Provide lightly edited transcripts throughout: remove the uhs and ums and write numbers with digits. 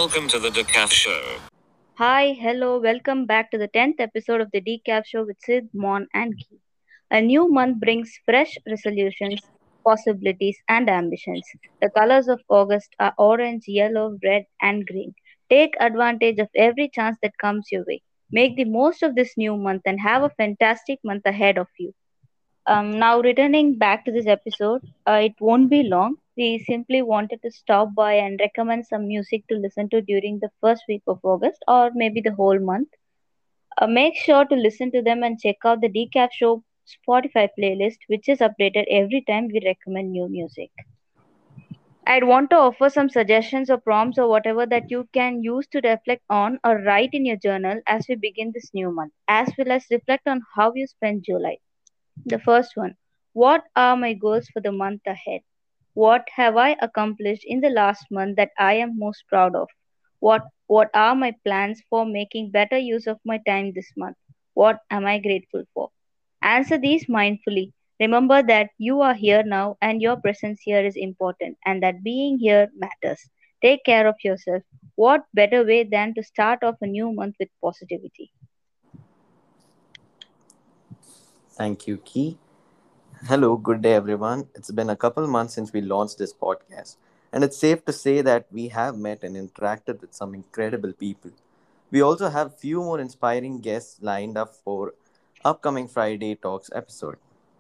welcome to the Decaf Show. Hi, hello, welcome back to the 10th episode of the Decaf Show with Sid, Mon, and Key. A new month brings fresh resolutions, possibilities, and ambitions. The colors of August are orange, yellow, red, and green. Take advantage of every chance that comes your way. Make the most of this new month and have a fantastic month ahead of you. Now, returning back to this episode, it won't be long. We simply wanted to stop by and recommend some music to listen to during the first week of August or maybe the whole month. Make sure to listen to them and check out the Decaf Show Spotify playlist, which is updated every time we recommend new music. I'd want to offer some suggestions or prompts or whatever that you can use to reflect on or write in your journal as we begin this new month, as well as reflect on how you spent July. The first one: what are my goals for the month ahead? What have I accomplished in the last month that I am most proud of? What are my plans for making better use of my time this month? What am I grateful for? Answer these mindfully. Remember that you are here now and your presence here is important and that being here matters. Take care of yourself. What better way than to start off a new month with positivity? Thank you, Key. Hello, good day, everyone. It's been a couple months since we launched this podcast, and it's safe to say that we have met and interacted with some incredible people. We also have few more inspiring guests lined up for upcoming Friday Talks episode.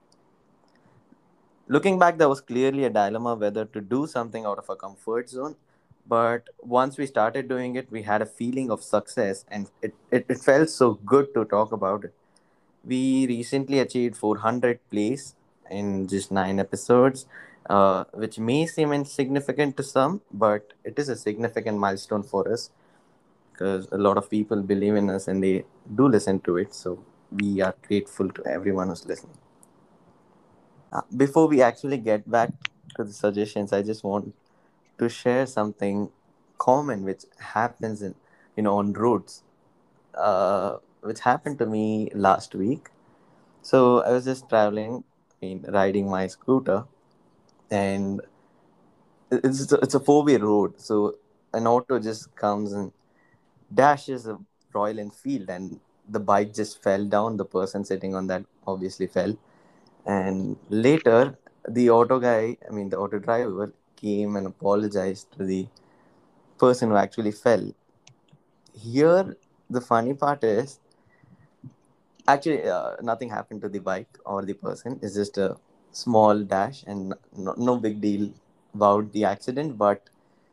Looking back, there was clearly a dilemma whether to do something out of a comfort zone, but once we started doing it, we had a feeling of success, and it felt so good to talk about it. We recently achieved 400 plays in just 9 episodes, which may seem insignificant to some, but it is a significant milestone for us because a lot of people believe in us and they do listen to it. So we are grateful to everyone who's listening. Before we actually get back to the suggestions, I just want to share something common which happens in on roads, which happened to me last week. So I was just traveling, riding my scooter, and it's a four-way road. So an auto just comes and dashes a Royal Enfield, and the bike just fell down. The person sitting on that obviously fell, and later the auto guy, the auto driver, came and apologized to the person who actually fell. Here, the funny part is actually, nothing happened to the bike or the person. It's just a small dash and no big deal about the accident. But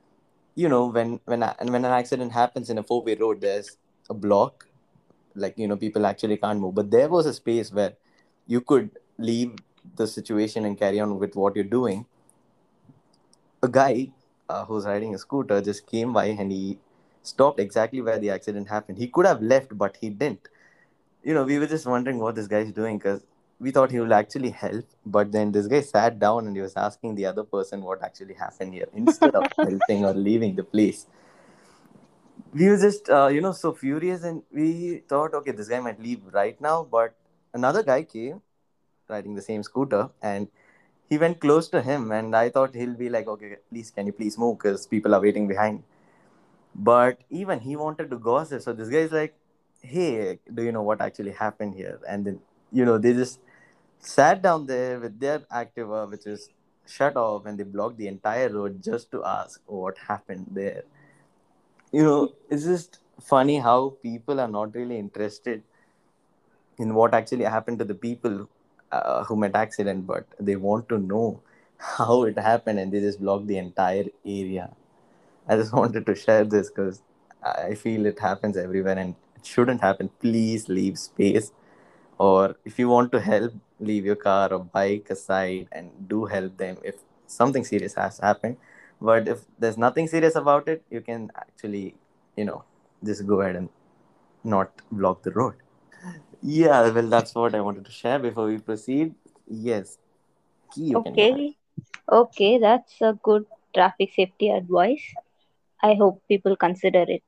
when an accident happens in a four-way road, there's a block. Like people actually can't move. But there was a space where you could leave the situation and carry on with what you're doing. A guy who's riding a scooter just came by and he stopped exactly where the accident happened. He could have left, but he didn't. We were just wondering what this guy's doing because we thought he will actually help. But then this guy sat down and he was asking the other person what actually happened here instead of helping or leaving the place. We were just, so furious and we thought, okay, this guy might leave right now. But another guy came riding the same scooter and he went close to him. And I thought he'll be like, okay, please, can you please move because people are waiting behind. But even he wanted to gossip. So this guy is like, hey, do you know what actually happened here? And then, they just sat down there with their Activa, which is shut off, and they blocked the entire road just to ask what happened there. It's just funny how people are not really interested in what actually happened to the people who met accident, but they want to know how it happened, and they just block the entire area. I just wanted to share this because I feel it happens everywhere and it shouldn't happen. Please leave space. Or if you want to help, leave your car or bike aside and do help them if something serious has happened. But if there's nothing serious about it, you can actually, you know, just go ahead and not block the road. Yeah, well, that's what I wanted to share before we proceed. Yes, Key, you can go ahead. Okay, okay, that's a good traffic safety advice. I hope people consider it.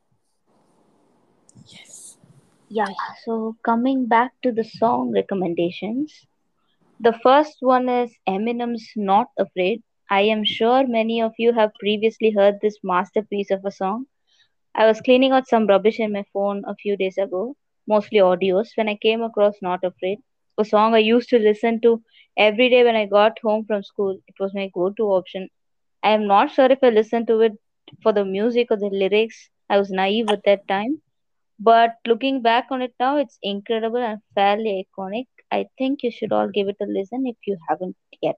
Yes. Yeah, so coming back to the song recommendations, the first one is Eminem's Not Afraid. I am sure many of you have previously heard this masterpiece of a song. I was cleaning out some rubbish in my phone a few days ago, mostly audios, when I came across Not Afraid, a song I used to listen to every day when I got home from school. It was my go to option. I am not sure if I listened to it for the music or the lyrics. I was naive at that time. But looking back on it now, it's incredible and fairly iconic. I think you should all give it a listen if you haven't yet.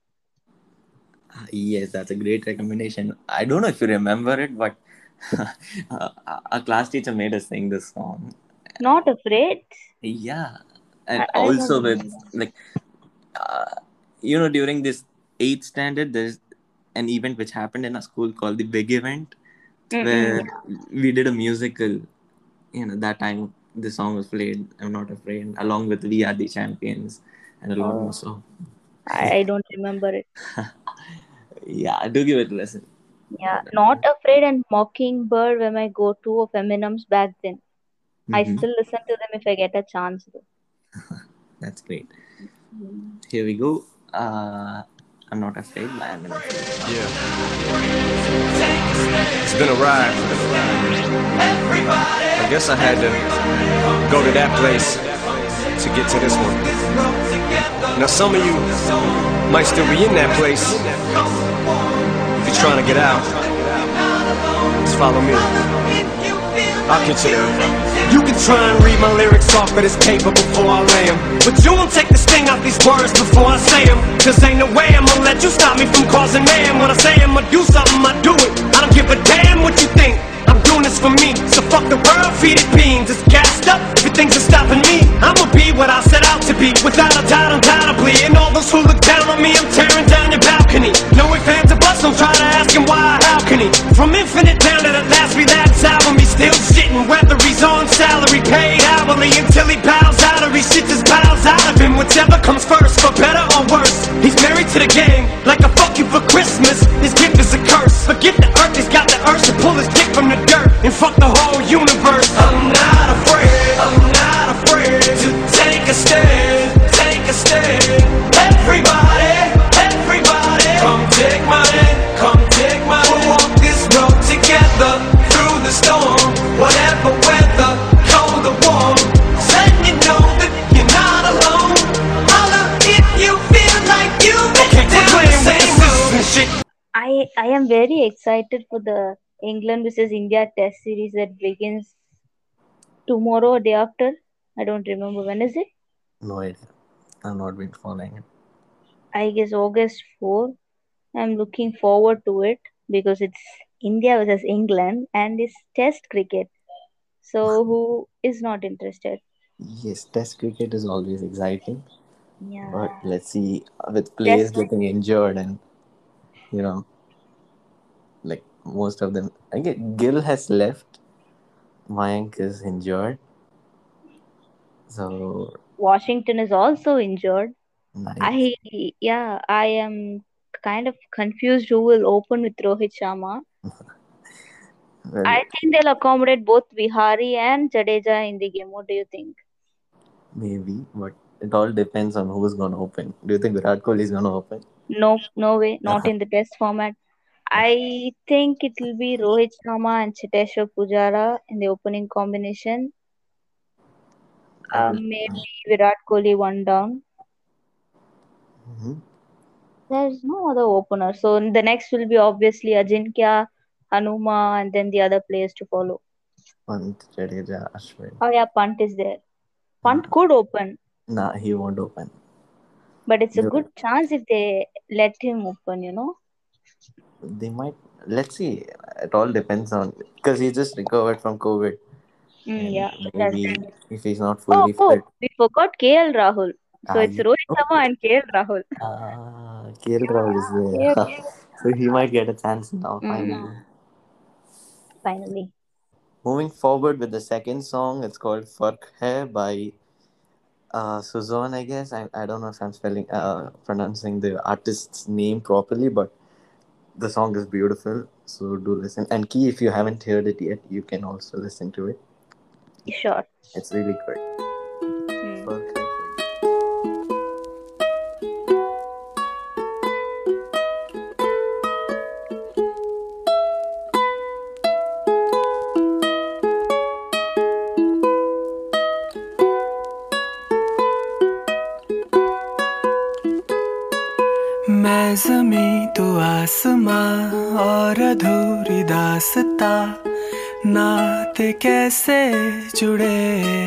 Yes, that's a great recommendation. I don't know if you remember it, but our class teacher made us sing this song. Not afraid? Yeah, and I don't also with remember. like uh, during this eighth standard, there's an event which happened in a school called the Big Event, Mm-mm. where we did a musical. That time the song was played. I'm not afraid, along with We Are the Champions and a lot more. Oh, So I don't remember it. yeah, do give it a listen. Yeah, Not Afraid and Mockingbird were my go-to of Eminem's back then. I Mm-hmm. still listen to them if I get a chance though. That's great. Mm. Here we go. I'm not afraid by Eminem. Yeah, it's been a ride. I guess I had to go to that place to get to this one. Now some of you might still be in that place. If you're trying to get out, just follow me. I'll get you there. You can try and read my lyrics off of this paper before I lay 'em, but you won't take the sting out these words before I say 'em. Cause ain't no way I'ma let you stop me from causing man. When I say I'ma do something, I do it. I don't give a damn what you think. I'm doing this for me, so fuck the world, feed it beans. It's gassed up, everything's just stopping me. I'ma be what I set out to be, without a doubt, undoubtedly. And all those who look down on me, I'm tearing down your balcony. No ifs, ands, or buts, don't try to ask him why, how can he? From Infinite down to the last relapse album, he's still shitting, whether he's on salary, paid hourly, until he bows out or he shit just bows out of him. Whichever comes first, for better or worse. He's married to the game, like a fuck you for Christmas. His gift is a curse. Forget the earth, he's got the urge to pull his dick from the dirt and fuck the whole universe. I'm not afraid, I'm not afraid to take a stand, take a stand. Everybody, everybody, come take my hand, come take my hand. We'll walk this road together through the storm, whatever weather, cold or warm. Letting you know that you're not alone. Holla if you feel like you've been down the same road. Shit. I am very excited for the England versus India Test series that begins tomorrow or day after. I don't remember when is it. No idea. I've not been following it. I guess August 4. I'm looking forward to it because it's India versus England and it's Test cricket. So who is not interested? Yes, Test cricket is always exciting, but Yeah, let's see with players Test. getting injured and you know, like most of them. I get Gill has left. Mayank is injured, so Washington is also injured. nice. I yeah, I am kind of confused who will open with Rohit Sharma. Well, I think they'll accommodate both Vihari and Jadeja in the game. What do you think? maybe, but it all depends on who's gonna open. Do you think Virat Kohli is gonna open? No, no way, not in the test format. I think it will be Rohit Sharma and Chiteshwar Pujara in the opening combination. Oh, Maybe Virat Kohli one down. mm-hmm. There's no other opener. So the next will be obviously Ajinkya, Hanuma, and then the other players to follow. Pant, Jadeja, Ashwin. Oh yeah, Punt is there. Punt Uh, could open, nah, he won't open. but it's a They, good chance if they let him open. they might. Let's see. It all depends on because he just recovered from COVID, and Yeah, that's maybe it. if he's not Oh, fully fit, we forgot KL Rahul. So it's I Rohit Sharma and KL Rahul. KL Rahul is Yeah, there, so he might get a chance now. mm, Finally, finally. moving forward with the second song, it's called "Fark Hai" by Suzanne. I guess I don't know if I'm spelling pronouncing the artist's name properly, but the song is beautiful. So do listen. And Key, if you haven't heard it yet, you can also listen to it. Sure. It's really good. Mm. Fark Hai for you. जमी तो आसमां और अधूरी दास्ता नाते कैसे जुड़े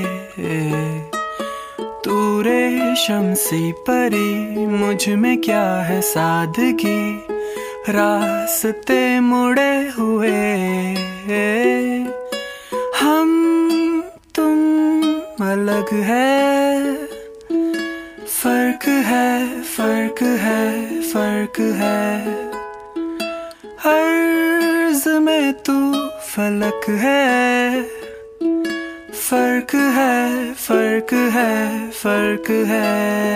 तू रेशम सी परी मुझ में क्या है सादगी रास्ते मुड़े हुए हम तुम अलग है फर्क है फर्क है फर्क है अर्ज़ में तू फलक है फर्क है फर्क है फर्क है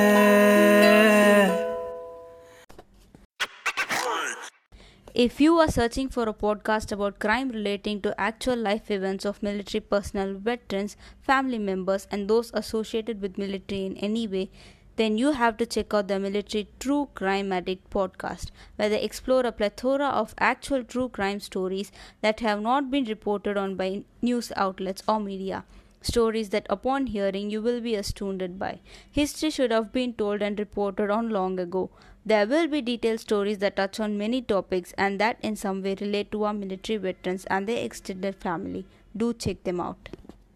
If you are searching for a podcast about crime relating to actual life events of military personnel, veterans, family members, and those associated with military in any way, then you have to check out the Military True Crime Addict podcast, where they explore a plethora of actual true crime stories that have not been reported on by news outlets or media. Stories that upon hearing you will be astounded by. History should have been told and reported on long ago. There will be detailed stories that touch on many topics and that in some way relate to our military veterans and their extended family. Do check them out.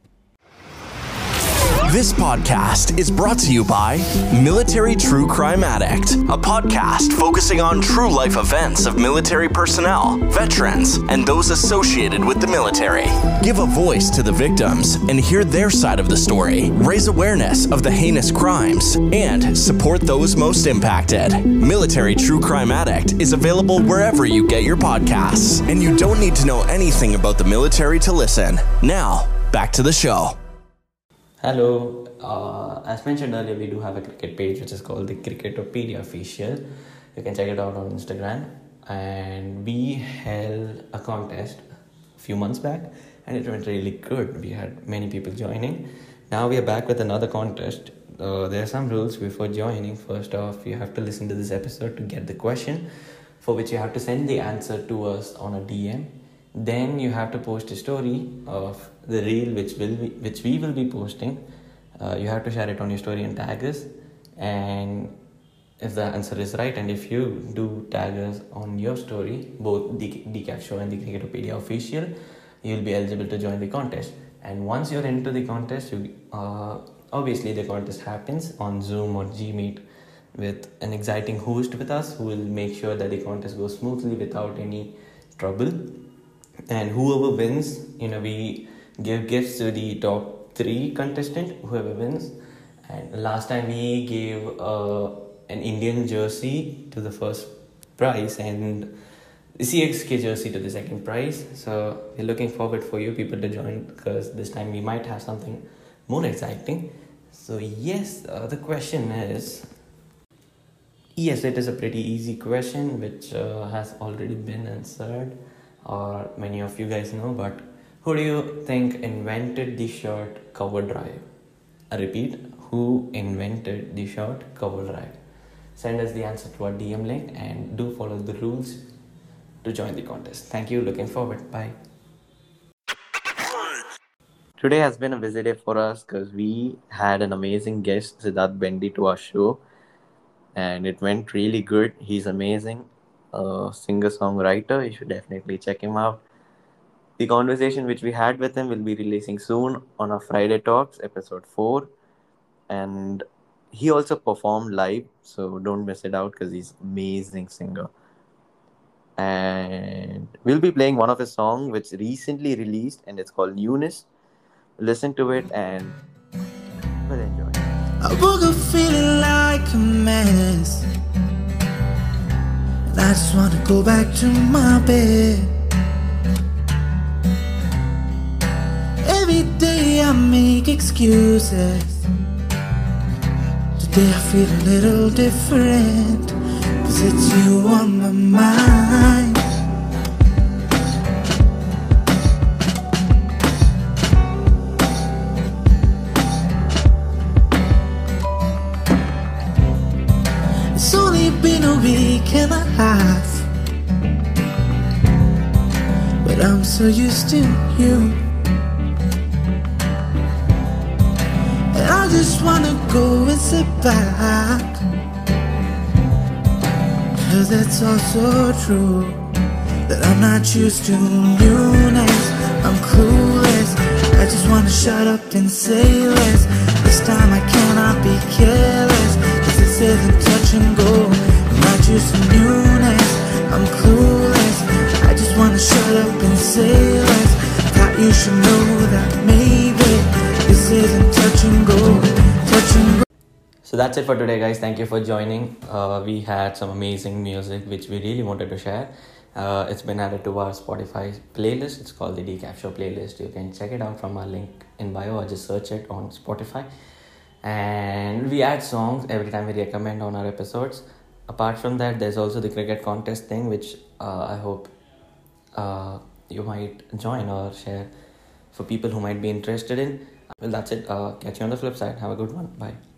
This podcast is brought to you by Military True Crime Addict, a podcast focusing on true life events of military personnel, veterans, and those associated with the military. Give a voice to the victims and hear their side of the story, raise awareness of the heinous crimes, and support those most impacted. Military True Crime Addict is available wherever you get your podcasts, and you don't need to know anything about the military to listen. Now, back to the show. Hello, as mentioned earlier, we do have a cricket page which is called the Cricketopedia Official. You can check it out on Instagram. And we held a contest a few months back and it went really good. We had many people joining. Now we are back with another contest. There are some rules before joining. First off, you have to listen to this episode to get the question, for which you have to send the answer to us on a DM. Then you have to post a story of the reel which we will be posting. You have to share it on your story and tag us. And if the answer is right, and if you do tag us on your story, both the Decaf Show and the Cricketopedia Official, you'll be eligible to join the contest. And once you're into the contest, obviously the contest happens on Zoom or Gmeet with an exciting host with us who will make sure that the contest goes smoothly without any trouble. And whoever wins, we give gifts to the top 3 contestant, whoever wins. And last time we gave an Indian jersey to the first prize and the CXK jersey to the second prize. So we're looking forward for you people to join, because this time we might have something more exciting. So yes, the question is, yes, it is a pretty easy question which has already been answered, or many of you guys know, but who do you think invented the short cover drive? I repeat, who invented the short cover drive? Send us the answer to our DM link and do follow the rules to join the contest. Thank you, looking forward, bye. Today has been a busy day for us because we had an amazing guest, Siddharth Bendy, to our show, and it went really good. He's amazing. Singer-songwriter, you should definitely check him out. The conversation which we had with him will be releasing soon on our Friday Talks, episode 4. And he also performed live, so don't miss it out because he's an amazing singer. And we'll be playing one of his songs which recently released, and it's called Newness. Listen to it and we'll enjoy. I woke up feeling like a mess. I just wanna go back to my bed. Every day I make excuses. Today I feel a little different, 'cause it's you on my mind. It's only been a week and a half, but I'm so used to you. And I just wanna go and sit back 'cause it's also true that I'm not used to newness. I'm clueless, I just wanna shut up and say less. This time I cannot be careless, 'cause this isn't touch and go. I'm not used to newness, I'm clueless, I just wanna shut up and say less. Thought you should know that maybe this isn't touch and go, touch and go. So that's it for today, guys. Thank you for joining. We had some amazing music which we really wanted to share. It's been added to our Spotify playlist. It's called the Decaf Show playlist. You can check it out from our link in bio or just search it on Spotify. And we add songs every time we recommend on our episodes. Apart from that, there's also the cricket contest thing, which I hope you might join or share for people who might be interested in. Well, that's it. Catch you on the flip side. Have a good one. Bye.